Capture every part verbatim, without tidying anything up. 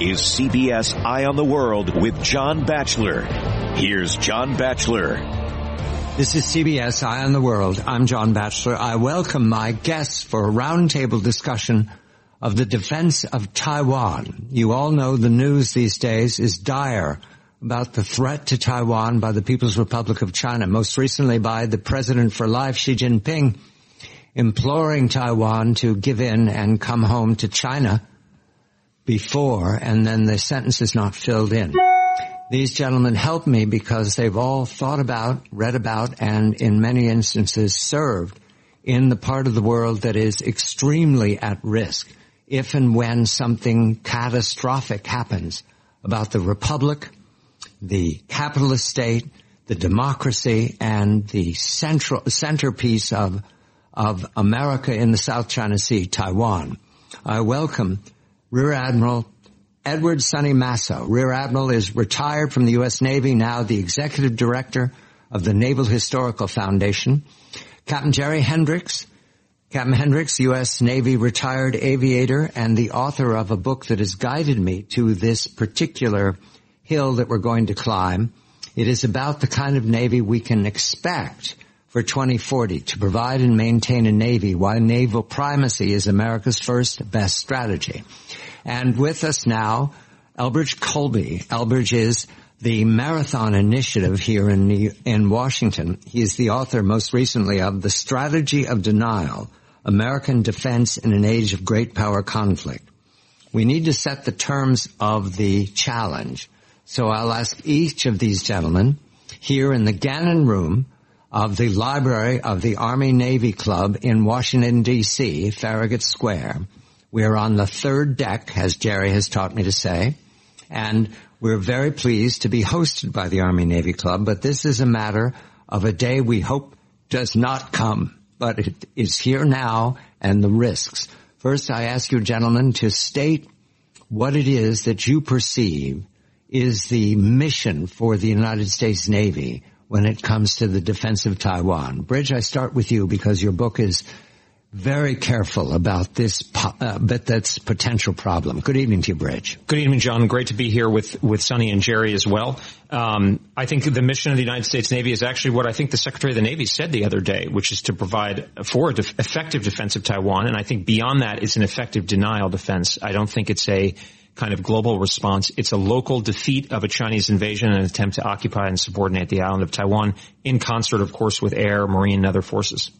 is C B S Eye on the World with John Batchelor. Here's John Batchelor. This is C B S Eye on the World. I'm John Batchelor. I welcome my guests for a roundtable discussion of the defense of Taiwan. You all know the news these days is dire about the threat to Taiwan by the People's Republic of China, most recently by the President for Life, Xi Jinping, imploring Taiwan to give in and come home to China before, and then the sentence is not filled in. These gentlemen help me because they've all thought about, read about, and in many instances served in the part of the world that is extremely at risk if and when something catastrophic happens about the republic, the capitalist state, the democracy, and the central centerpiece of of America in the South China Sea, Taiwan. I welcome Rear Admiral Edward Sonny Masso. Rear Admiral is retired from the U S Navy, now the Executive Director of the Naval Historical Foundation. Captain Jerry Hendricks. Captain Hendricks, U S Navy retired aviator and the author of a book that has guided me to this particular hill that we're going to climb. It is about the kind of Navy we can expect for twenty forty to provide and maintain a Navy while naval primacy is America's first best strategy. And with us now, Elbridge Colby. Elbridge is the Marathon Initiative here in New, in Washington. He is the author most recently of The Strategy of Denial, American Defense in an Age of Great Power Conflict. We need to set the terms of the challenge. So I'll ask each of these gentlemen here in the Gannon Room of the Library of the Army-Navy Club in Washington, D C, Farragut Square. We're on the third deck, as Jerry has taught me to say, and we're very pleased to be hosted by the Army-Navy Club, but this is a matter of a day we hope does not come, but it is here now and the risks. First, I ask you gentlemen to state what it is that you perceive is the mission for the United States Navy when it comes to the defense of Taiwan. Bridge, I start with you because your book is very careful about this, uh, but that's potential problem. Good evening to you, Bridge. Good evening, John. Great to be here with, with Sonny and Jerry as well. Um, I think the mission of the United States Navy is actually what I think the Secretary of the Navy said the other day, which is to provide for def- effective defense of Taiwan. And I think beyond that, it's an effective denial defense. I don't think it's a kind of global response. It's a local defeat of a Chinese invasion and an attempt to occupy and subordinate the island of Taiwan in concert, of course, with air, marine, and other forces.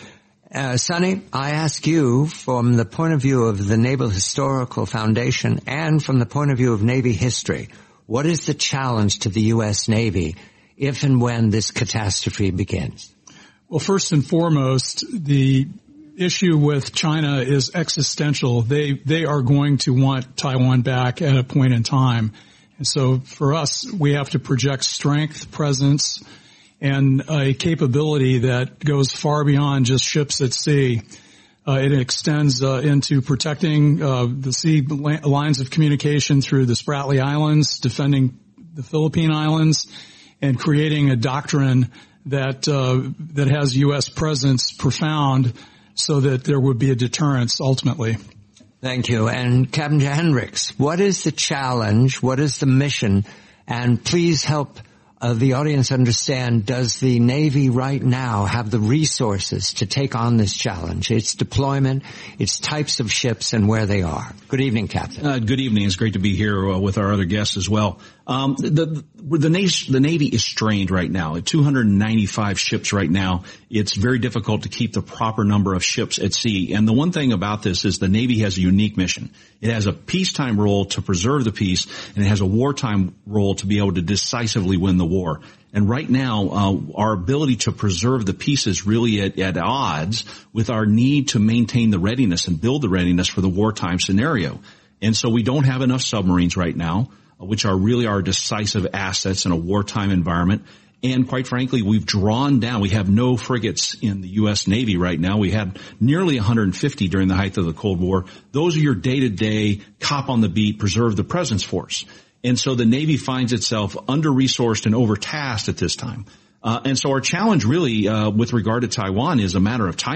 Uh, Sonny, I ask you from the point of view of the Naval Historical Foundation and from the point of view of Navy history, what is the challenge to the U S Navy if and when this catastrophe begins? Well, first and foremost, the issue with China is existential. They, they are going to want Taiwan back at a point in time. And so for us, we have to project strength, presence, and a capability that goes far beyond just ships at sea. Uh, it extends uh, into protecting uh, the sea la- lines of communication through the Spratly Islands, defending the Philippine Islands, and creating a doctrine that uh, that has U S presence profound so that there would be a deterrence ultimately. Thank you. And Captain Hendricks, what is the challenge? What is the mission? And please help Uh, the audience understand, does the Navy right now have the resources to take on this challenge, its deployment, its types of ships, and where they are? Good evening, Captain. Uh, good evening. It's great to be here uh, with our other guests as well. Um, the, the, the, nation, the Navy is strained right now. At two hundred ninety-five ships right now, it's very difficult to keep the proper number of ships at sea. And the one thing about this is the Navy has a unique mission. It has a peacetime role to preserve the peace, and it has a wartime role to be able to decisively win the war. And right now, uh, our ability to preserve the peace is really at, at odds with our need to maintain the readiness and build the readiness for the wartime scenario. And so we don't have enough submarines right now, which are really our decisive assets in a wartime environment. And quite frankly, we've drawn down. We have no frigates in the U S Navy right now. We had nearly one hundred fifty during the height of the Cold War. Those are your day-to-day cop on the beat, preserve the presence force. And so the Navy finds itself under-resourced and overtasked at this time. Uh, and so our challenge really uh, with regard to Taiwan is a matter of timing.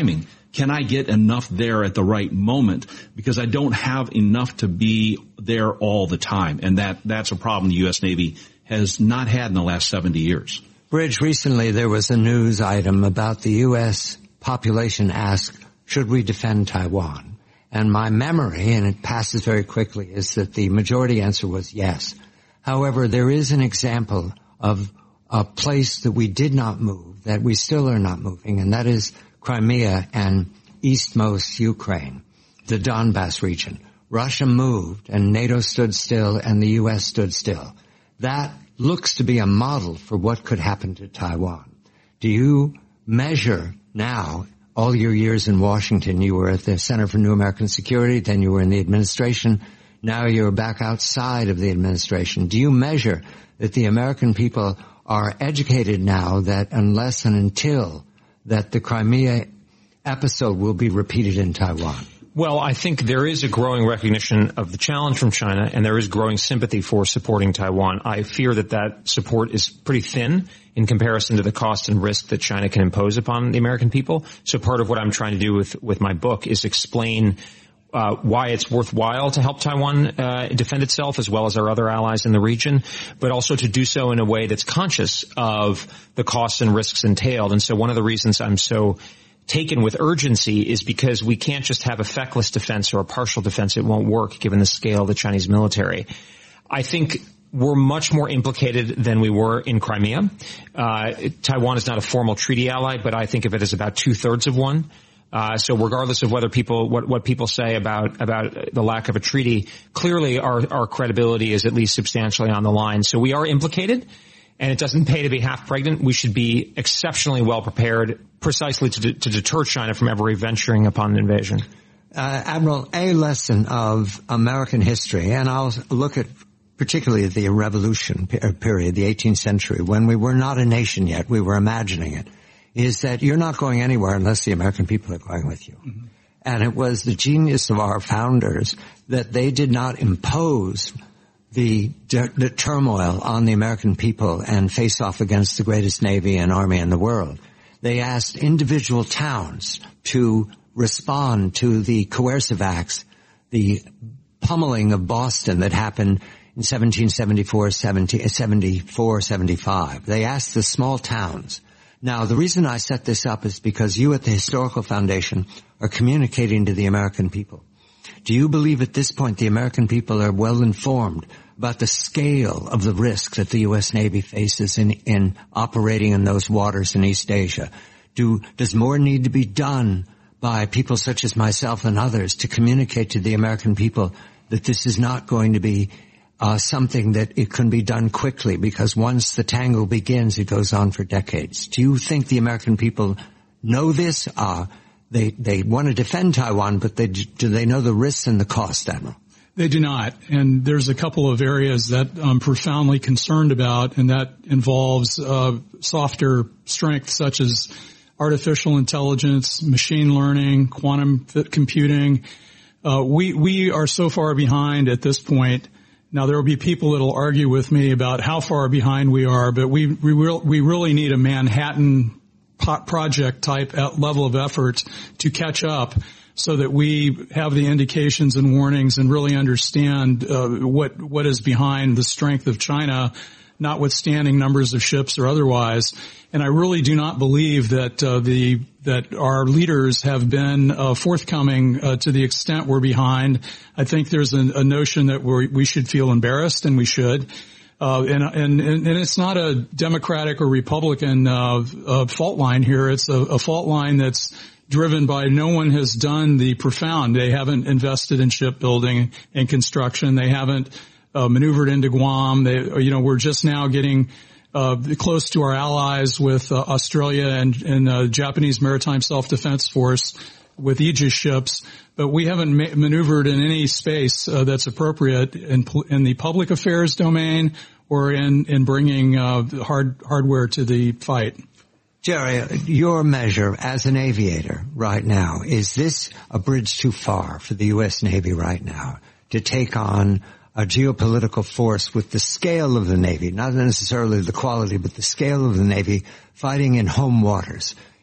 Can I get enough there at the right moment? Because I don't have enough to be there all the time. And that, that's a problem the U S Navy has not had in the last seventy years. Bridge, recently there was a news item about the U S population asked, should we defend Taiwan? And my memory, and it passes very quickly, is that the majority answer was yes. However, there is an example of a place that we did not move, that we still are not moving, and that is Crimea and eastmost Ukraine, the Donbass region. Russia moved and NATO stood still and the U S stood still. That looks to be a model for what could happen to Taiwan. Do you measure now, all your years in Washington, you were at the Center for New American Security, then you were in the administration, now you're back outside of the administration. Do you measure that the American people are educated now that unless and until that the Crimea episode will be repeated in Taiwan? Well, I think there is a growing recognition of the challenge from China, and there is growing sympathy for supporting Taiwan. I fear that that support is pretty thin in comparison to the cost and risk that China can impose upon the American people. So part of what I'm trying to do with, with my book is explain Uh, why it's worthwhile to help Taiwan uh, defend itself as well as our other allies in the region, but also to do so in a way that's conscious of the costs and risks entailed. And so one of the reasons I'm so taken with urgency is because we can't just have a feckless defense or a partial defense. It won't work given the scale of the Chinese military. I think we're much more implicated than we were in Crimea. Uh, Taiwan is not a formal treaty ally, but I think of it as about two-thirds of one. Uh, so regardless of whether people, what, what people say about, about the lack of a treaty, clearly our, our credibility is at least substantially on the line. So we are implicated, and it doesn't pay to be half pregnant. We should be exceptionally well prepared precisely to, de- to deter China from ever venturing upon an invasion. Uh, Admiral, a lesson of American history, and I'll look at particularly the Revolution period, the eighteenth century, when we were not a nation yet, we were imagining it, is that you're not going anywhere unless the American people are going with you. Mm-hmm. And it was the genius of our founders that they did not impose the, the turmoil on the American people and face off against the greatest navy and army in the world. They asked individual towns to respond to the coercive acts, the pummeling of Boston that happened in seventeen seventy-four, seventy-four, seventy-five. They asked the small towns. Now, the reason I set this up is because you at the Historical Foundation are communicating to the American people. Do you believe at this point the American people are well informed about the scale of the risk that the U S Navy faces in, in operating in those waters in East Asia? Do, does more need to be done by people such as myself and others to communicate to the American people that this is not going to be Uh, something that it can be done quickly, because once the tango begins, it goes on for decades? Do you think the American people know this? Uh, they, they want to defend Taiwan, but they, do they know the risks and the cost, Admiral? They do not. And there's a couple of areas that I'm profoundly concerned about, and that involves uh, softer strength such as artificial intelligence, machine learning, quantum computing. Uh, we, we are so far behind at this point. Now, there will be people that will argue with me about how far behind we are, but we we, re- we really need a Manhattan project type level of effort to catch up so that we have the indications and warnings and really understand uh, what what is behind the strength of China, notwithstanding numbers of ships or otherwise. And I really do not believe that uh, the that our leaders have been uh, forthcoming uh, to the extent we're behind. I think there's a, a notion that we we should feel embarrassed, and we should. Uh, and, and and it's not a Democratic or Republican uh, uh, fault line here. It's a, a fault line that's driven by no one has done the profound. They haven't invested in shipbuilding and construction. They haven't uh, maneuvered into Guam. They, you know, we're just now getting Uh, close to our allies with uh, Australia and, and uh, Japanese Maritime Self-Defense Force with Aegis ships, but we haven't ma- maneuvered in any space uh, that's appropriate in, in the public affairs domain or in, in bringing uh, hard hardware to the fight. Jerry, your measure as an aviator right now, is this a bridge too far for the U S Navy right now to take on a geopolitical force with the scale of the Navy, not necessarily the quality, but the scale of the Navy, fighting in home waters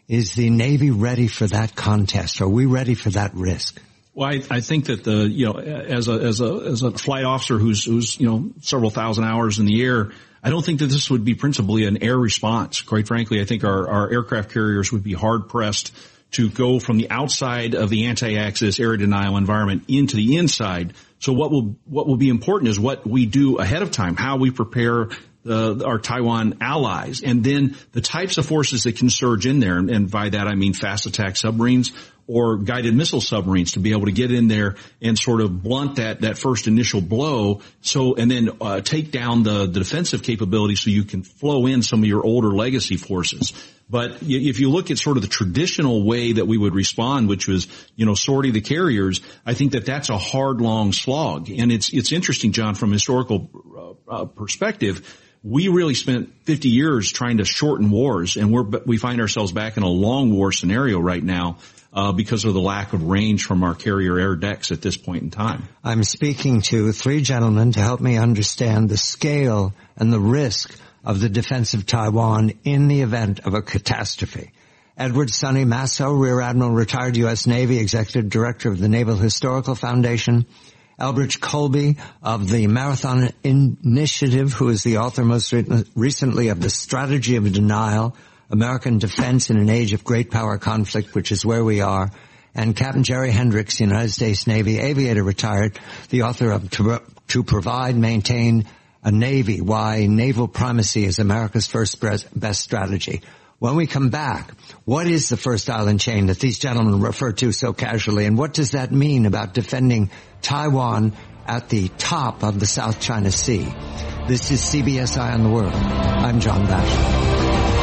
Is the Navy ready for that contest? Are we ready for that risk? Well, I, I think that the, you know, as a, as a, as a flight officer who's, who's, you know, several thousand hours in the air, I don't think that this would be principally an air response. Quite frankly, I think our, our aircraft carriers would be hard pressed to go from the outside of the anti-access air denial environment into the inside. So what will, what will be important is what we do ahead of time, how we prepare Uh, our Taiwan allies, and then the types of forces that can surge in there. And, and by that, I mean fast attack submarines or guided missile submarines to be able to get in there and sort of blunt that, that first initial blow. So, and then, uh, take down the, the defensive capability so you can flow in some of your older legacy forces. But if you look at sort of the traditional way that we would respond, which was, you know, sortie the carriers, I think that that's a hard, long slog. And it's, it's interesting, John, from a historical uh, uh, perspective. We really spent fifty years trying to shorten wars, and we're, we find ourselves back in a long war scenario right now, uh, because of the lack of range from our carrier air decks at this point in time. I'm speaking to three gentlemen to help me understand the scale and the risk of the defense of Taiwan in the event of a catastrophe. Edward Sonny Masso, Rear Admiral, retired U S Navy, Executive Director of the Naval Historical Foundation. Elbridge Colby of the Marathon Initiative, who is the author most re- recently of The Strategy of Denial, American Defense in an Age of Great Power Conflict, which is where we are. And Captain Jerry Hendricks, United States Navy aviator, retired, the author of To, to Provide, Maintain a Navy, Why Naval Primacy is America's First Best Strategy. When we come back, what is the first island chain that these gentlemen refer to so casually, and what does that mean about defending Taiwan at the top of the South China Sea? This is C B S Eye on the World. I'm John Batchelor.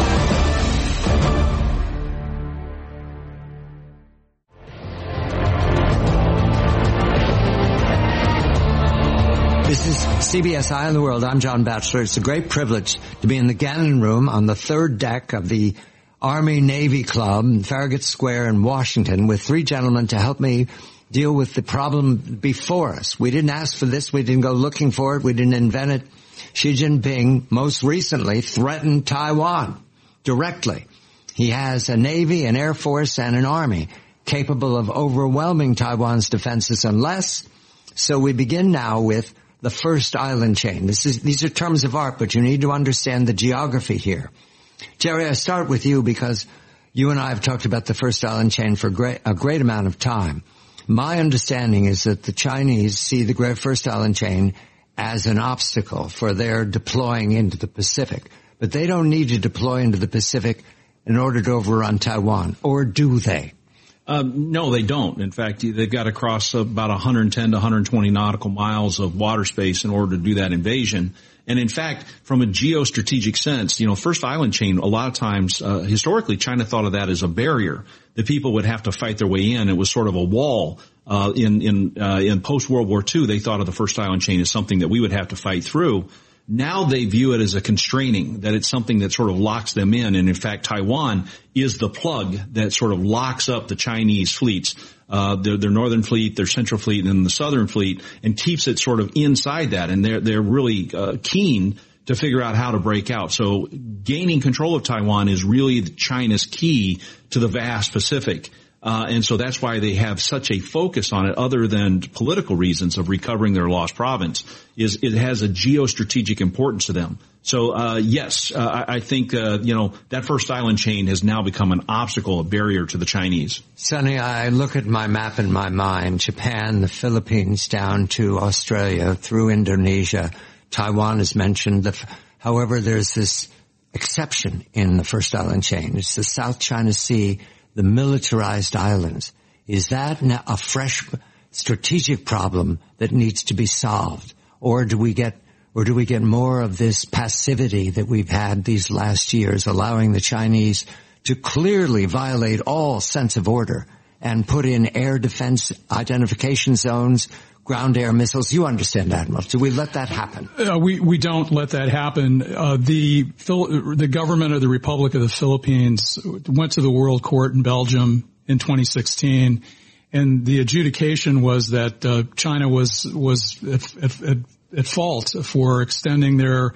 This is C B S Eye on the World. I'm John Batchelor. It's a great privilege to be in the Gannon Room on the third deck of the Army-Navy Club in Farragut Square in Washington with three gentlemen to help me deal with the problem before us. We didn't ask for this. We didn't go looking for it. We didn't invent it. Xi Jinping most recently threatened Taiwan directly. He has a Navy, an Air Force, and an Army capable of overwhelming Taiwan's defenses unless. So we begin now with the first island chain. This is, these are terms of art, but you need to understand the geography here. Jerry, I start with you because you and I have talked about the first island chain for great, a great amount of time. My understanding is that the Chinese see the great first island chain as an obstacle for their deploying into the Pacific. But they don't need to deploy into the Pacific in order to overrun Taiwan, or do they? Uh, no, they don't. In fact, they've got to cross about one hundred ten to one hundred twenty nautical miles of water space in order to do that invasion. And in fact, from a geostrategic sense, you know, first island chain, a lot of times, uh, historically, China thought of that as a barrier that people would have to fight their way in. It was sort of a wall. Uh, in, in, uh, in post-World War Two, they thought of the first island chain as something that we would have to fight through. Now they view it as a constraining, that it's something that sort of locks them in. And in fact, Taiwan is the plug that sort of locks up the Chinese fleets, uh, their, their northern fleet, their central fleet, and then the southern fleet, and keeps it sort of inside that. And they're, they're really, uh, keen to figure out how to break out. So gaining control of Taiwan is really China's key to the vast Pacific. Uh, and so that's why they have such a focus on it, other than political reasons of recovering their lost province, is it has a geostrategic importance to them. So, uh, yes, uh, I, I think, uh, you know, that first island chain has now become an obstacle, a barrier to the Chinese. Sonny, I look at my map in my mind, Japan, the Philippines, down to Australia, through Indonesia. Taiwan is mentioned. The, however, there's this exception in the first island chain. It's the South China Sea, the militarized islands. Is that a fresh strategic problem that needs to be solved? Or do we get, or do we get more of this passivity that we've had these last years, allowing the Chinese to clearly violate all sense of order and put in air defense identification zones, ground air missiles? You understand, Admiral. Do we let that happen? Uh, we, we don't let that happen. Uh, the, the government of the Republic of the Philippines went to the World Court in Belgium in twenty sixteen, and the adjudication was that, uh, China was, was at, at, at fault for extending their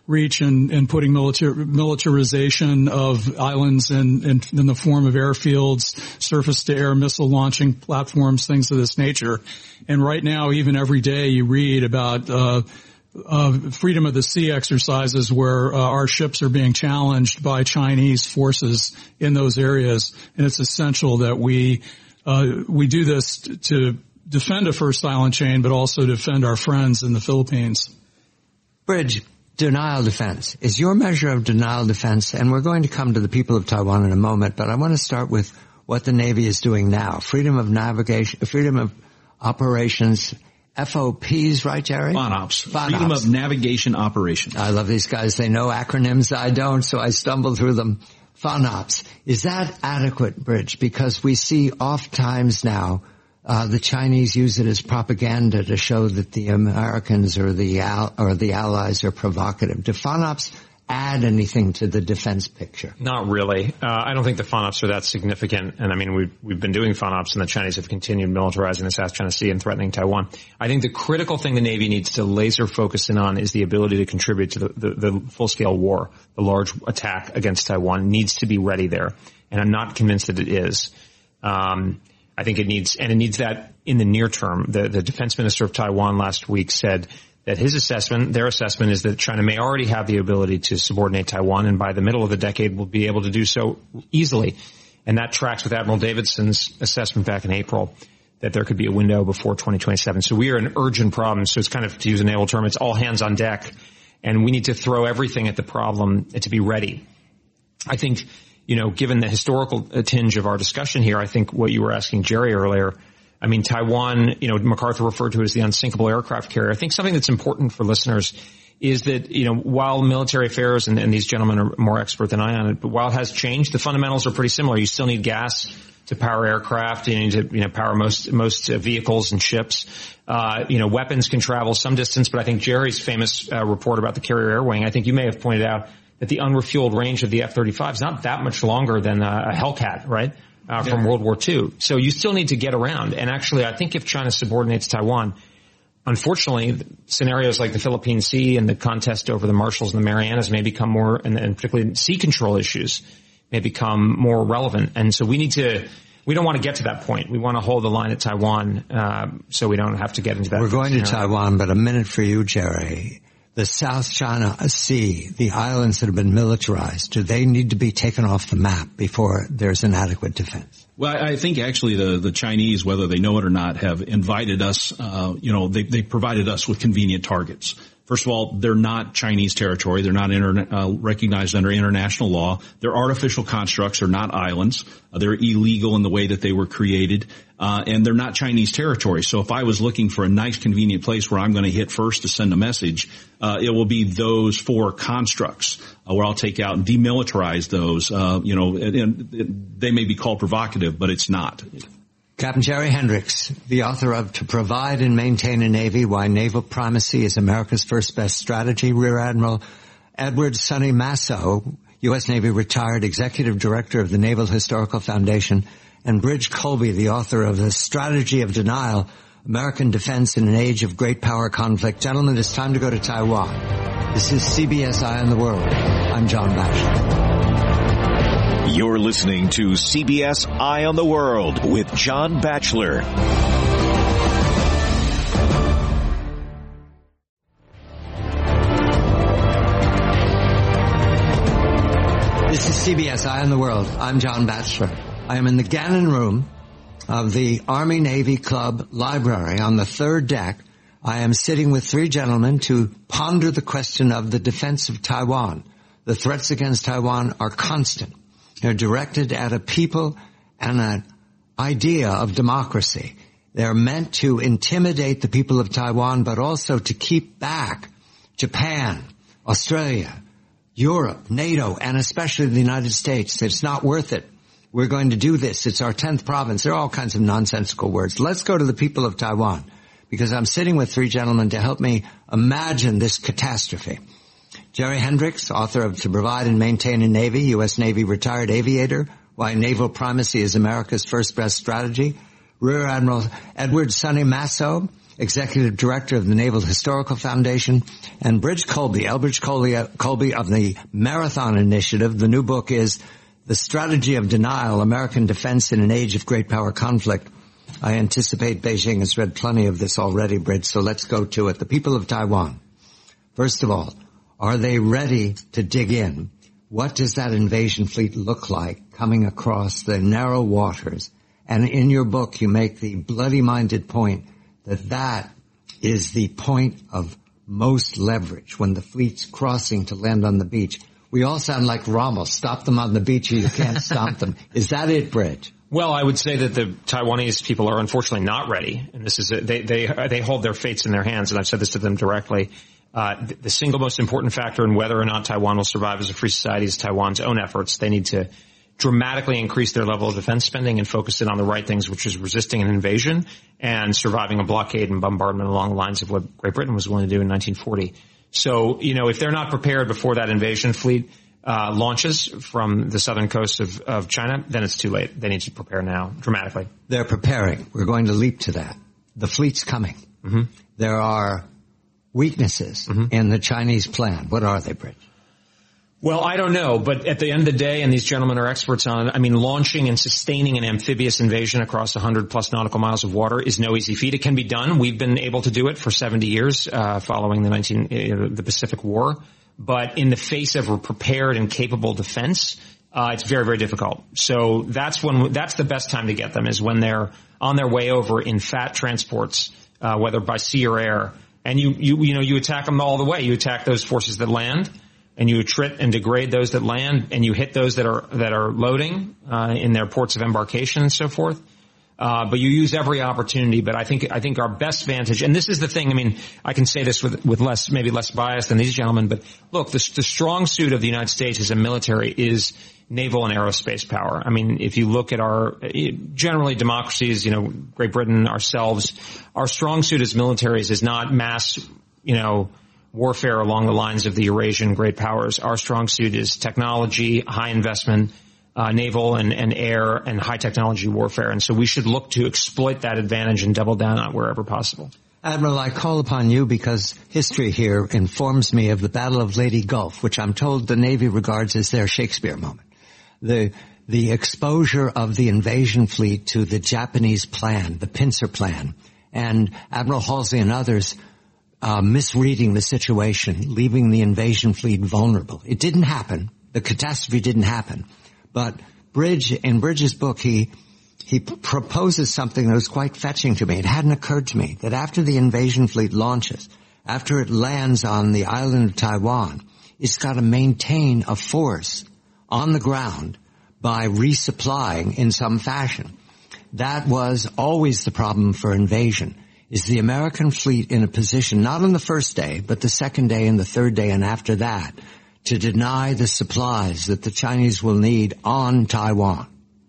reach in, in putting militar, militarization of islands in, in, in the form of airfields, surface-to-air missile launching platforms, things of this nature. And right now, even every day, you read about uh, uh freedom of the sea exercises where uh, our ships are being challenged by Chinese forces in those areas. And it's essential that we uh we do this to defend a first island chain, but also defend our friends in the Philippines. Bridge, denial defense is your measure of denial defense, and we're going to come to the people of Taiwan in a moment, but I want to start with what the Navy is doing now. Freedom of navigation, freedom of operations, F O Ps, right, Jerry? FONOPs. Freedom of Navigation Operations. I love these guys. They know acronyms. I don't, so I stumble through them. FONOPs. Is that adequate, Bridge? Because we see oft times now Uh, the Chinese use it as propaganda to show that the Americans or the al- or the allies are provocative. Do FONOPs add anything to the defense picture? Not really. Uh, I don't think the FONOPs are that significant. And I mean, we've, we've been doing FONOPs, and the Chinese have continued militarizing the South China Sea and threatening Taiwan. I think the critical thing the Navy needs to laser focus in on is the ability to contribute to the, the, the full-scale war. The large attack against Taiwan needs to be ready there. And I'm not convinced that it is. Um, I think it needs, and it needs that in the near term. The, the defense minister of Taiwan last week said that his assessment, their assessment is that China may already have the ability to subordinate Taiwan, and by the middle of the decade will be able to do so easily. And that tracks with Admiral Davidson's assessment back in April that there could be a window before twenty twenty-seven. So we are an urgent problem. So it's kind of, to use a naval term, it's all hands on deck, and we need to throw everything at the problem to be ready. I think, you know, given the historical tinge of our discussion here, I think what you were asking Jerry earlier, I mean, Taiwan, you know, MacArthur referred to it as the unsinkable aircraft carrier. I think something that's important for listeners is that, you know, while military affairs, and, and these gentlemen are more expert than I on it, but while it has changed, the fundamentals are pretty similar. You still need gas to power aircraft. You need to, you know, power most, most uh, vehicles and ships. Uh, you know, weapons can travel some distance, but I think Jerry's famous uh, report about the carrier air wing, I think you may have pointed out that the unrefueled range of the F thirty-five is not that much longer than a Hellcat, right, uh, from yeah. World War Two. So you still need to get around. And actually, I think if China subordinates Taiwan, unfortunately, scenarios like the Philippine Sea and the contest over the Marshalls and the Marianas may become more, and, and particularly sea control issues may become more relevant. And so we need to, we don't want to get to that point. We want to hold the line at Taiwan, uh, so we don't have to get into that. We're going scenario. to Taiwan, but a minute for you, Jerry. The South China Sea, the islands that have been militarized, do they need to be taken off the map before there's an adequate defense? Well, I think actually the, the Chinese, whether they know it or not, have invited us, uh, you know, they, they provided us with convenient targets. First of all, they're not Chinese territory. They're not inter- uh, recognized under international law. They're artificial constructs. They're not islands. Uh, they're illegal in the way that they were created. Uh, and they're not Chinese territory. So if I was looking for a nice, convenient place where I'm going to hit first to send a message, uh, it will be those four constructs uh, where I'll take out and demilitarize those. Uh, you know, and, and they may be called provocative, but it's not. Captain Jerry Hendricks, the author of To Provide and Maintain a Navy, Why Naval Primacy is America's First Best Strategy. Rear Admiral Edward Sonny Masso, U S Navy retired executive director of the Naval Historical Foundation, and Bridge Colby, the author of The Strategy of Denial, American Defense in an Age of Great Power Conflict. Gentlemen, it's time to go to Taiwan. This is C B S Eye on the World. I'm John Batchelor. You're listening to C B S Eye on the World with John Batchelor. This is C B S Eye on the World. I'm John Batchelor. I am in the Gannon Room of the Army-Navy Club Library on the third deck. I am sitting with three gentlemen to ponder the question of the defense of Taiwan. The threats against Taiwan are constant. They're directed at a people and an idea of democracy. They're meant to intimidate the people of Taiwan, but also to keep back Japan, Australia, Europe, NATO, and especially the United States. It's not worth it. We're going to do this. It's our tenth province. There are all kinds of nonsensical words. Let's go to the people of Taiwan, because I'm sitting with three gentlemen to help me imagine this catastrophe. Jerry Hendricks, author of To Provide and Maintain a Navy, U S Navy retired aviator, Why Naval Primacy is America's First Best Strategy. Rear Admiral Edward Sonny Masso, Executive Director of the Naval Historical Foundation, and Bridge Colby, Elbridge Colby, Colby of the Marathon Initiative. The new book is The Strategy of Denial, American Defense in an Age of Great Power Conflict. I anticipate Beijing has read plenty of this already, Bridge, so let's go to it. The people of Taiwan, first of all, are they ready to dig in? What does that invasion fleet look like coming across the narrow waters? And in your book, you make the bloody-minded point that that is the point of most leverage when the fleet's crossing to land on the beach. We all sound like Rommel. Stop them on the beach or you can't stop them. Is that it, Bridge? Well, I would say that the Taiwanese people are unfortunately not ready. And this is, a, they, they, they hold their fates in their hands. And I've said this to them directly. Uh, the, the single most important factor in whether or not Taiwan will survive as a free society is Taiwan's own efforts. They need to dramatically increase their level of defense spending and focus it on the right things, which is resisting an invasion and surviving a blockade and bombardment along the lines of what Great Britain was willing to do in nineteen forty. So, you know, if they're not prepared before that invasion fleet uh launches from the southern coast of, of China, then it's too late. They need to prepare now, dramatically. They're preparing. We're going to leap to that. The fleet's coming. Mm-hmm. There are weaknesses mm-hmm. in the Chinese plan. What are they, Bridge? Well, I don't know, but at the end of the day, and these gentlemen are experts on it, I mean, launching and sustaining an amphibious invasion across one hundred plus nautical miles of water is no easy feat. It can be done. We've been able to do it for seventy years, uh, following the nineteen, uh, the Pacific War. But in the face of a prepared and capable defense, uh, it's very, very difficult. So that's when, that's the best time to get them, is when they're on their way over in fat transports, uh, whether by sea or air. And you, you, you know, you attack them all the way. You attack those forces that land, and you attrit and degrade those that land, and you hit those that are, that are loading, uh, in their ports of embarkation and so forth. Uh, but you use every opportunity. But I think, I think our best vantage, and this is the thing, I mean, I can say this with, with less, maybe less bias than these gentlemen, but look, the, the strong suit of the United States as a military is naval and aerospace power. I mean, if you look at our, generally democracies, you know, Great Britain, ourselves, our strong suit as militaries is not mass, you know, warfare along the lines of the Eurasian great powers. Our strong suit is technology, high investment, Uh, naval and, and air and high technology warfare. And so we should look to exploit that advantage and double down on it wherever possible. Admiral, I call upon you because history here informs me of the Battle of Leyte Gulf, which I'm told the Navy regards as their Shakespeare moment. The, the exposure of the invasion fleet to the Japanese plan, the pincer plan, and Admiral Halsey and others uh, misreading the situation, leaving the invasion fleet vulnerable. It didn't happen. The catastrophe didn't happen. But Bridge, in Bridge's book, he, he proposes something that was quite fetching to me. It hadn't occurred to me that after the invasion fleet launches, after it lands on the island of Taiwan, it's got to maintain a force on the ground by resupplying in some fashion. That was always the problem for invasion, is the American fleet in a position, not on the first day, but the second day and the third day and after that, to deny the supplies that the Chinese will need on Taiwan?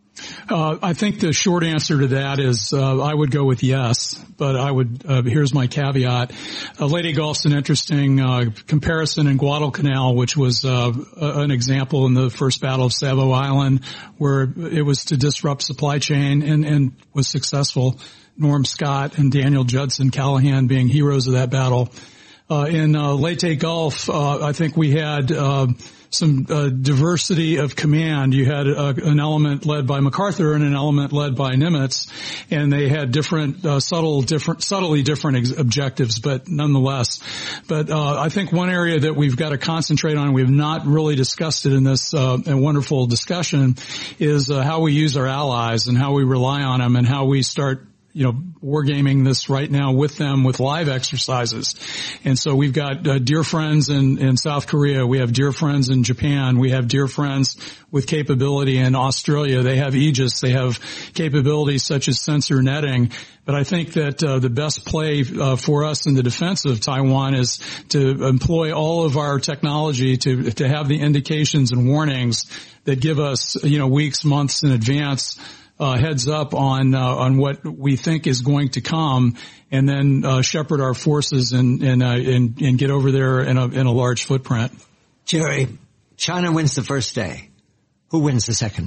Uh, I think the short answer to that is uh, I would go with yes, but I would. Uh, here's my caveat: uh, Leyte Gulf's an interesting uh, comparison in Guadalcanal, which was uh, an example in the first Battle of Savo Island, where it was to disrupt supply chain and, and was successful. Norm Scott and Daniel Judson Callahan being heroes of that battle. Uh, in uh, Leyte Gulf, uh, I think we had uh, some uh, diversity of command. You had uh, an element led by MacArthur and an element led by Nimitz, and they had different, uh, subtle, different, subtly different ex- objectives, but nonetheless. But uh, I think one area that we've got to concentrate on, we've not really discussed it in this uh, wonderful discussion, is uh, how we use our allies and how we rely on them and how we start you know, wargaming this right now with them with live exercises. And so we've got uh, dear friends in, in South Korea. We have dear friends in Japan. We have dear friends with capability in Australia. They have Aegis. They have capabilities such as sensor netting. But I think that uh, the best play uh, for us in the defense of Taiwan is to employ all of our technology to to have the indications and warnings that give us, you know, weeks, months in advance Uh, heads up on uh, on what we think is going to come, and then uh, shepherd our forces and and, uh, and and get over there in a in a large footprint. Jerry, China wins the first day. Who wins the second day?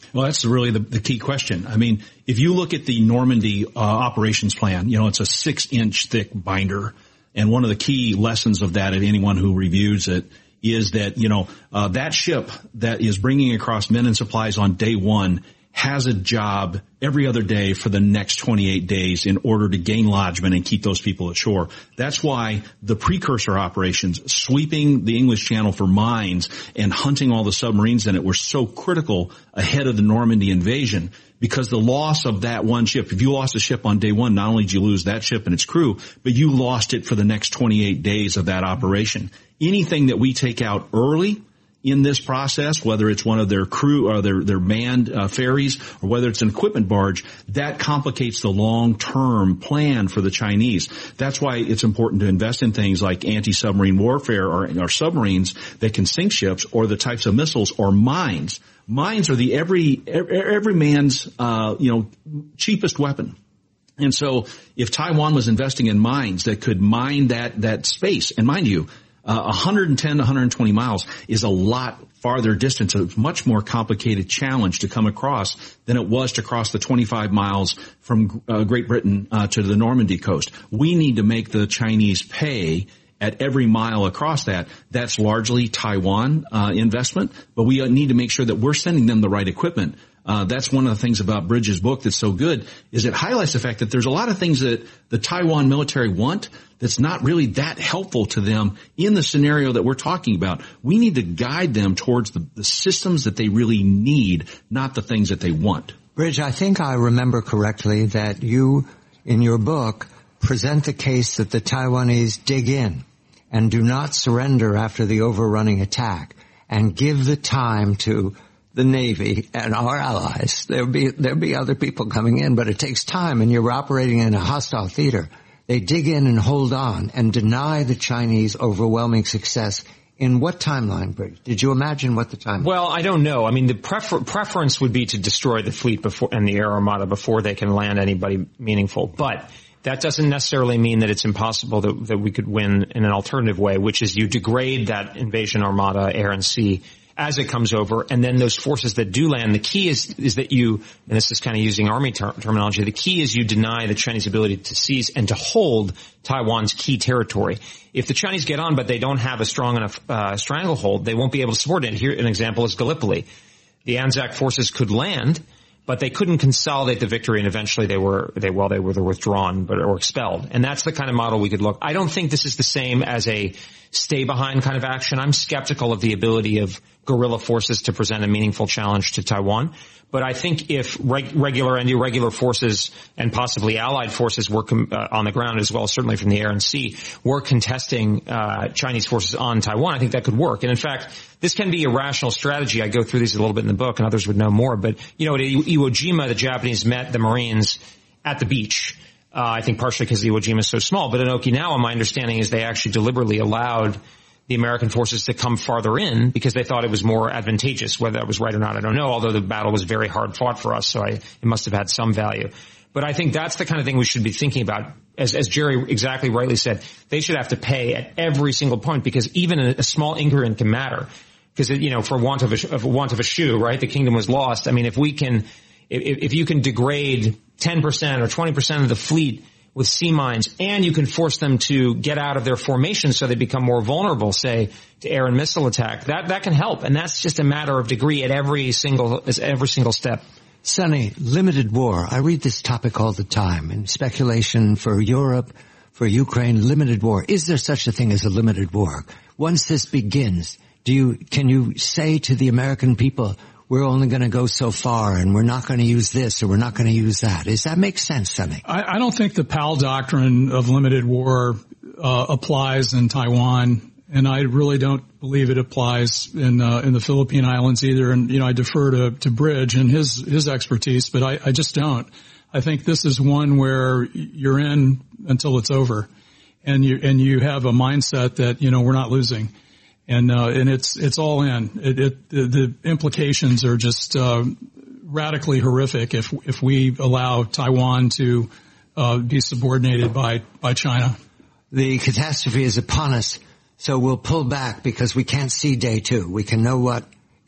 Well, that's really the, the key question. I mean, if you look at the Normandy uh, operations plan, you know, it's a six-inch thick binder. And one of the key lessons of that, of anyone who reviews it, is that, you know, uh, that ship that is bringing across men and supplies on day one has a job every other day for the next twenty-eight days in order to gain lodgment and keep those people ashore. That's why the precursor operations, sweeping the English Channel for mines and hunting all the submarines in it, were so critical ahead of the Normandy invasion, because the loss of that one ship, if you lost a ship on day one, not only did you lose that ship and its crew, but you lost it for the next twenty-eight days of that operation. Anything that we take out early in this process, whether it's one of their crew or their, their manned uh, ferries, or whether it's an equipment barge, that complicates the long-term plan for the Chinese. That's why it's important to invest in things like anti-submarine warfare, or, or submarines that can sink ships, or the types of missiles, or mines. Mines are the every every man's uh, you know cheapest weapon. And so if Taiwan was investing in mines that could mine that that space, and mind you, Uh, one hundred ten to one hundred twenty miles is a lot farther distance, a much more complicated challenge to come across than it was to cross the twenty-five miles from uh, Great Britain uh, to the Normandy coast. We need to make the Chinese pay at every mile across that. That's largely Taiwan uh, investment, but we need to make sure that we're sending them the right equipment. Uh, that's one of the things about Bridges' book that's so good, is it highlights the fact that there's a lot of things that the Taiwan military want that's not really that helpful to them in the scenario that we're talking about. We need to guide them towards the, the systems that they really need, not the things that they want. Bridge, I think I remember correctly that you, in your book, present the case that the Taiwanese dig in and do not surrender after the overrunning attack, and give the time to the Navy and our allies. There'll be, there'll be other people coming in, but it takes time, and you're operating in a hostile theater. They dig in and hold on and deny the Chinese overwhelming success. In what timeline, Bridge? Did you imagine what the timeline? Well, I don't know. I mean, the prefer- preference would be to destroy the fleet before, and the air armada before they can land anybody meaningful. But that doesn't necessarily mean that it's impossible that, that we could win in an alternative way, which is you degrade that invasion armada, air and sea, as it comes over, and then those forces that do land, the key is is that you, and this is kind of using Army ter- terminology, the key is you deny the Chinese ability to seize and to hold Taiwan's key territory. If the Chinese get on, but they don't have a strong enough uh, stranglehold, they won't be able to support it. Here, an example is Gallipoli. The Anzac forces could land, but they couldn't consolidate the victory, and eventually they were, they, well, they were withdrawn, but, or expelled. And that's the kind of model we could look. I don't think this is the same as a stay behind kind of action. I'm skeptical of the ability of guerrilla forces to present a meaningful challenge to Taiwan. But I think if reg- regular and irregular forces and possibly allied forces were com- uh, on the ground as well, certainly from the air and sea, were contesting uh Chinese forces on Taiwan, I think that could work. And in fact, this can be a rational strategy. I go through these a little bit in the book, and others would know more. But, you know, at Iwo Jima, the Japanese met the Marines at the beach. Uh, I think partially because Iwo Jima is so small. But in Okinawa, my understanding is they actually deliberately allowed the American forces to come farther in because they thought it was more advantageous. Whether that was right or not, I don't know, although the battle was very hard fought for us, so I, it must have had some value. But I think that's the kind of thing we should be thinking about. As, as Jerry exactly rightly said, they should have to pay at every single point, because even a, a small increment can matter. Because, you know, for want of a, of want of a shoe, right, the kingdom was lost. I mean, if we can, if, if you can degrade ten percent or twenty percent of the fleet with sea mines, and you can force them to get out of their formation so they become more vulnerable, say, to air and missile attack, that, that can help. And that's just a matter of degree at every single, every single step. Sonny, limited war. I read this topic all the time, and speculation for Europe, for Ukraine, limited war. Is there such a thing as a limited war? Once this begins, do you, can you say to the American people, we're only going to go so far, and we're not going to use this, or we're not going to use that? Does that make sense, Sonny? I, I don't think the P A L doctrine of limited war uh, applies in Taiwan, and I really don't believe it applies in uh, in the Philippine Islands either. And you know, I defer to, to Bridge and his his expertise, but I, I just don't. I think this is one where you're in until it's over, and you and you have a mindset that, you know, we're not losing. And, uh, and it's, it's all in. It, it, the, the implications are just, uh, radically horrific if, if we allow Taiwan to, uh, be subordinated by, by China. The catastrophe is upon us, so we'll pull back because we can't see day two. We can know what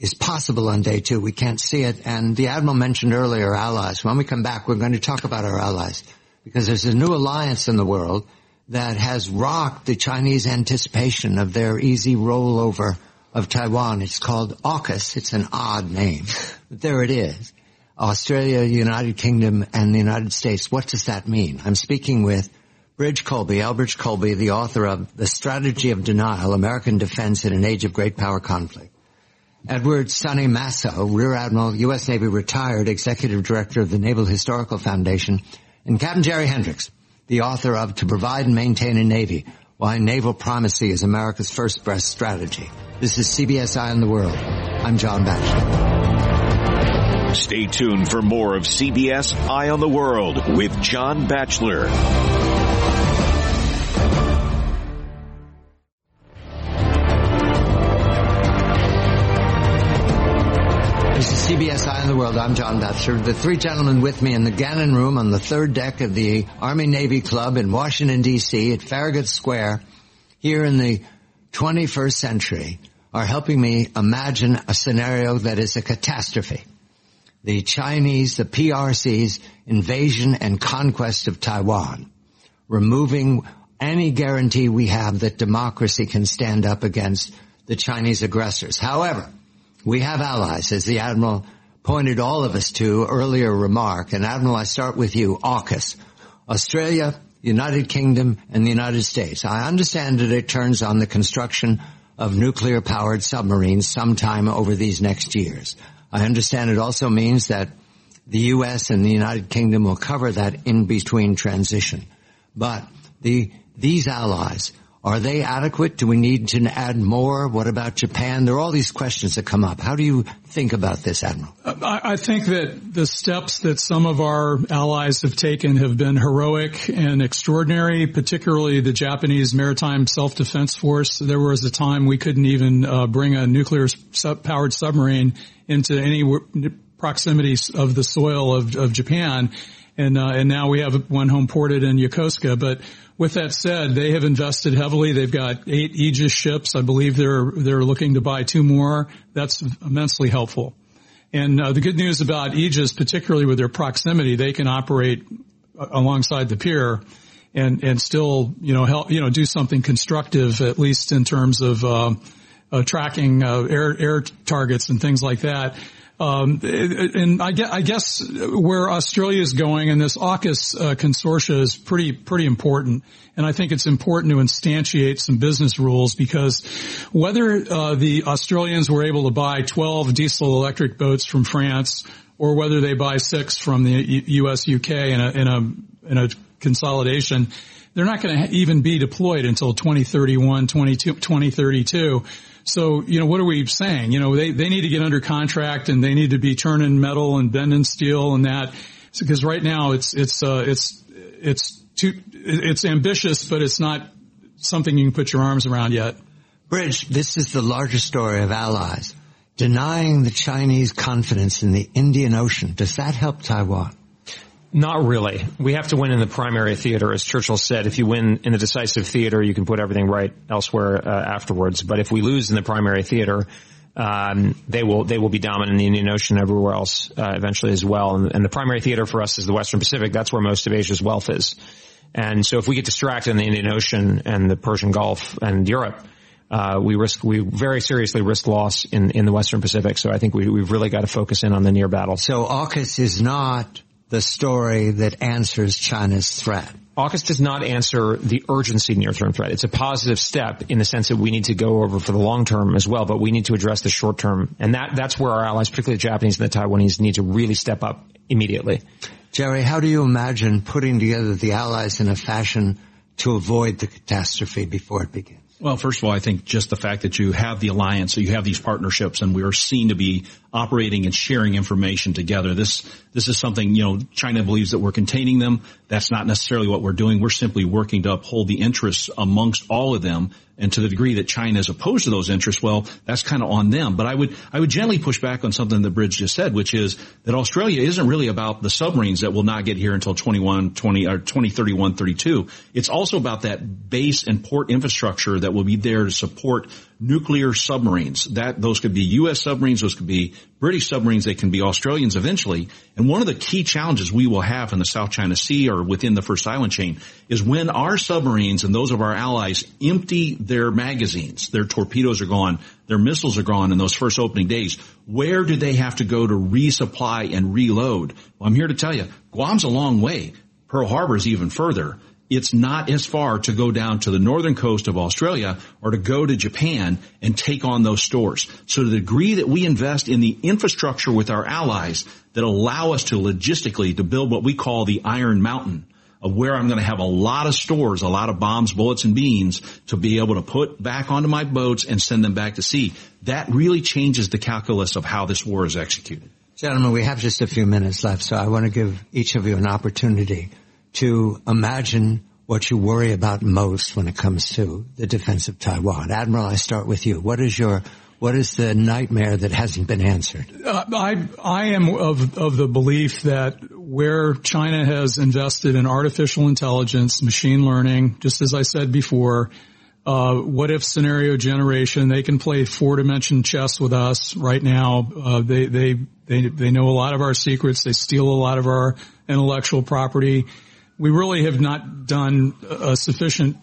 is possible on day two. We can't see it. And the Admiral mentioned earlier allies. When we come back, we're going to talk about our allies, because there's a new alliance in the world that has rocked the Chinese anticipation of their easy rollover of Taiwan. It's called AUKUS. It's an odd name, but there it is. Australia, United Kingdom, and the United States. What does that mean? I'm speaking with Bridge Colby, Elbridge Colby, the author of The Strategy of Denial, American Defense in an Age of Great Power Conflict. Edward Sonny Masso, Rear Admiral, U S Navy retired, Executive Director of the Naval Historical Foundation, and Captain Jerry Hendricks, the author of To Provide and Maintain a Navy, Why Naval Primacy is America's First Best Strategy. This is C B S Eye on the World. I'm John Batchelor. Stay tuned for more of C B S Eye on the World with John Batchelor. This is C B S Eye on the World. I'm John Batchelor. The three gentlemen with me in the Gannon Room on the third deck of the Army-Navy Club in Washington, D C at Farragut Square here in the twenty-first century are helping me imagine a scenario that is a catastrophe. The Chinese, the P R C's invasion and conquest of Taiwan, removing any guarantee we have that democracy can stand up against the Chinese aggressors. However, we have allies, as the Admiral pointed all of us to earlier remark. And Admiral, I start with you, AUKUS, Australia, United Kingdom, and the United States. I understand that it turns on the construction of nuclear-powered submarines sometime over these next years. I understand it also means that the U S and the United Kingdom will cover that in-between transition. But the these allies, are they adequate? Do we need to add more? What about Japan? There are all these questions that come up. How do you think about this, Admiral? I, I think that the steps that some of our allies have taken have been heroic and extraordinary, particularly the Japanese Maritime Self-Defense Force. There was a time we couldn't even uh, bring a nuclear-powered submarine into any proximity of the soil of, of Japan. And, uh, and now we have one home ported in Yokosuka. But with that said, they have invested heavily. They've got eight Aegis ships. I believe they're, they're looking to buy two more. That's immensely helpful. And, uh, the good news about Aegis, particularly with their proximity, they can operate alongside the pier and, and still, you know, help, you know, do something constructive, at least in terms of, uh, uh tracking, uh, air, air targets and things like that. Um, and I guess, I guess where Australia is going and this AUKUS uh, consortia is pretty, pretty important. And I think it's important to instantiate some business rules, because whether uh, the Australians were able to buy twelve diesel electric boats from France, or whether they buy six from the U S U K in a, in a, in a consolidation, they're not going to even be deployed until twenty thirty-one, twenty thirty-two. So, you know, what are we saying? You know, they, they need to get under contract and they need to be turning metal and bending steel and that. Because right now it's, it's, uh, it's, it's too, it's ambitious, but it's not something you can put your arms around yet. Bridge, this is the larger story of allies. Denying the Chinese confidence in the Indian Ocean, does that help Taiwan? Not really. We have to win in the primary theater, as Churchill said. If you win in the decisive theater, you can put everything right elsewhere uh, afterwards. But if we lose in the primary theater, um, they will they will be dominant in the Indian Ocean and everywhere else uh, eventually as well. And, and the primary theater for us is the Western Pacific. That's where most of Asia's wealth is. And so if we get distracted in the Indian Ocean and the Persian Gulf and Europe, uh, we risk we very seriously risk loss in in the Western Pacific. So I think we, we've really got to focus in on the near battle. So AUKUS is not the story that answers China's threat. AUKUS does not answer the urgency near-term threat. It's a positive step in the sense that we need to go over for the long term as well, but we need to address the short term. And that, that's where our allies, particularly the Japanese and the Taiwanese, need to really step up immediately. Jerry, how do you imagine putting together the allies in a fashion to avoid the catastrophe before it begins? Well, first of all, I think just the fact that you have the alliance, so you have these partnerships, and we are seen to be operating and sharing information together. This, this is something, you know, China believes that we're containing them. That's not necessarily what we're doing. We're simply working to uphold the interests amongst all of them. And to the degree that China is opposed to those interests, well, that's kind of on them. But I would, I would gently push back on something that Bridge just said, which is that Australia isn't really about the submarines that will not get here until twenty-one, twenty, or twenty thirty-one, thirty-two. It's also about that base and port infrastructure that will be there to support nuclear submarines. That, those could be U S submarines, those could be British submarines, they can be Australians eventually. And one of the key challenges we will have in the South China Sea or within the First Island chain is when our submarines and those of our allies empty their magazines, their torpedoes are gone, their missiles are gone in those first opening days, where do they have to go to resupply and reload? Well, I'm here to tell you, Guam's a long way. Pearl Harbor is even further. It's not as far to go down to the northern coast of Australia or to go to Japan and take on those stores. So to the degree that we invest in the infrastructure with our allies that allow us to logistically to build what we call the Iron Mountain, of where I'm going to have a lot of stores, a lot of bombs, bullets, and beans to be able to put back onto my boats and send them back to sea. That really changes the calculus of how this war is executed. Gentlemen, we have just a few minutes left, so I want to give each of you an opportunity to imagine what you worry about most when it comes to the defense of Taiwan. Admiral, I start with you. What is your What is the nightmare that hasn't been answered? Uh, I I am of of the belief that where China has invested in artificial intelligence, machine learning, just as I said before, uh, what if scenario generation, they can play four dimension chess with us right now. Uh, they they they they know a lot of our secrets. They steal a lot of our intellectual property. We really have not done a sufficient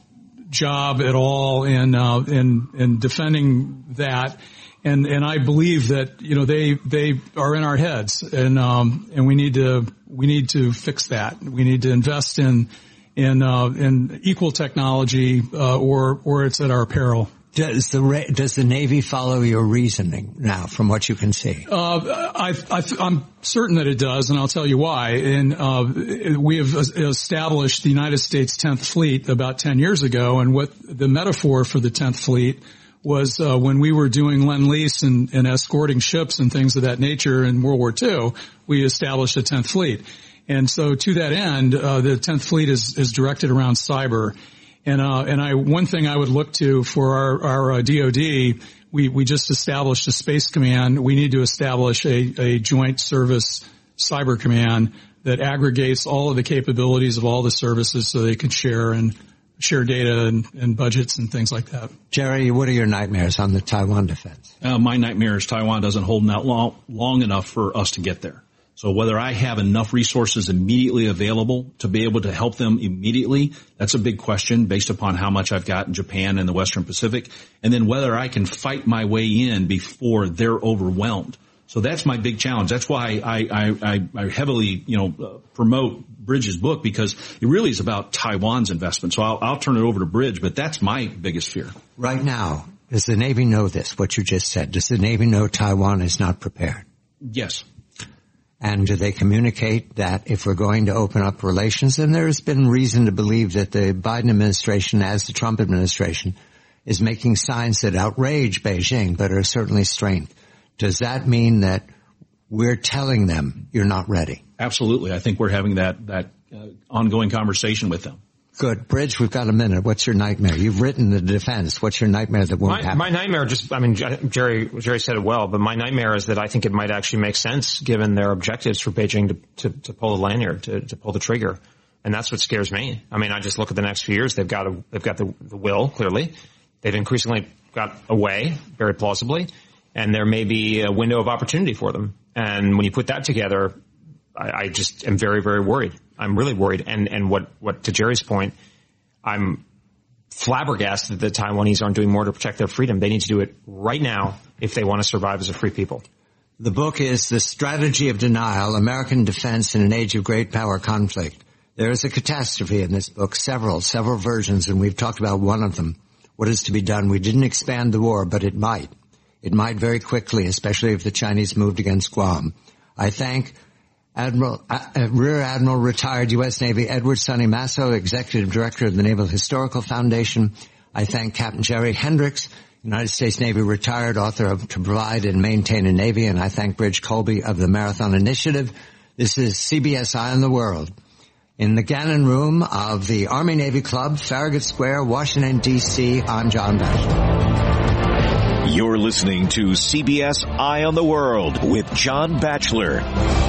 job at all in uh, in in defending that, and and I believe that you know they they are in our heads, and um and we need to we need to fix that. We need to invest in in uh, in equal technology, uh, or or it's at our peril. Does the does the Navy follow your reasoning now, from what you can see? Uh, I, I, I'm certain that it does, and I'll tell you why. And uh, we have established the United States tenth Fleet about ten years ago, and what the metaphor for the tenth Fleet was uh, when we were doing Lend-Lease and, and escorting ships and things of that nature in World War Two, we established a tenth Fleet. And so to that end, uh, the tenth Fleet is, is directed around cyber. And, uh, and I, one thing I would look to for our, our uh, D O D, we, we just established a space command. We need to establish a, a joint service cyber command that aggregates all of the capabilities of all the services so they can share and share data and, and budgets and things like that. Jerry, what are your nightmares on the Taiwan defense? Uh, my nightmare is Taiwan doesn't hold out long, long enough for us to get there. So whether I have enough resources immediately available to be able to help them immediately, that's a big question based upon how much I've got in Japan and the Western Pacific. And then whether I can fight my way in before they're overwhelmed. So that's my big challenge. That's why I, I, I heavily, you know, uh, promote Bridge's book, because it really is about Taiwan's investment. So I'll, I'll turn it over to Bridge, but that's my biggest fear. Right now, does the Navy know this, what you just said? Does the Navy know Taiwan is not prepared? Yes. And do they communicate that if we're going to open up relations, and there's been reason to believe that the Biden administration, as the Trump administration, is making signs that outrage Beijing, but are certainly strained. Does that mean that we're telling them you're not ready? Absolutely. I think we're having that, that uh, ongoing conversation with them. Good. Bridge, we've got a minute. What's your nightmare? You've written the defense. What's your nightmare that won't my, happen? My nightmare just, I mean, Jerry, Jerry said it well, but my nightmare is that I think it might actually make sense given their objectives for Beijing to, to, to pull the lanyard, to, to pull the trigger. And that's what scares me. I mean, I just look at the next few years. They've got a, they've got the, the will, clearly. They've increasingly got a way, very plausibly. And there may be a window of opportunity for them. And when you put that together, I, I just am very, very worried. I'm really worried. And, and what, what, to Jerry's point, I'm flabbergasted that the Taiwanese aren't doing more to protect their freedom. They need to do it right now if they want to survive as a free people. The book is The Strategy of Denial, American Defense in an Age of Great Power Conflict. There is a catastrophe in this book, several, several versions, and we've talked about one of them. What is to be done? We didn't expand the war, but it might. It might very quickly, especially if the Chinese moved against Guam. I thank Admiral, uh, Rear Admiral retired U S Navy Edward Sonny Masso, Executive Director of the Naval Historical Foundation. I thank Captain Jerry Hendricks, United States Navy retired, author of To Provide and Maintain a Navy, and I thank Bridge Colby of the Marathon Initiative. This is C B S Eye on the World. In the Gannon Room of the Army-Navy Club, Farragut Square, Washington, D C, I'm John Batchelor. You're listening to C B S Eye on the World with John Batchelor.